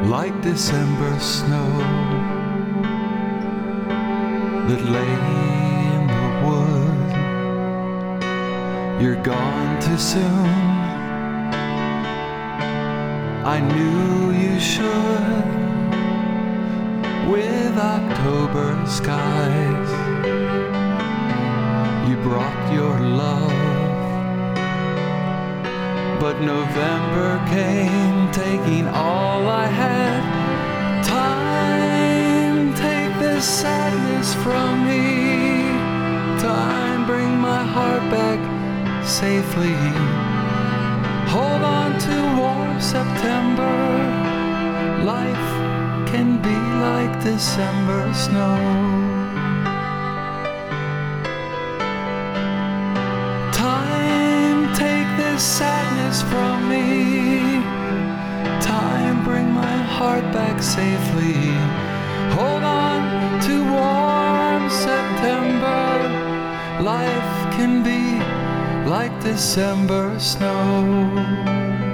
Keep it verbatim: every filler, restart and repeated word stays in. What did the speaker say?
like December snow that lay in the wood. You're gone too soon. I knew you should. With October skies, you brought your love, but November came, taking all I had. Time, take this sadness from me. Time, bring my heart back safely. Hold on to warm September. Life can be like December snow. Time, take this sadness from me. Time, bring my heart back safely. Hold on to warm September. Life can be like December snow.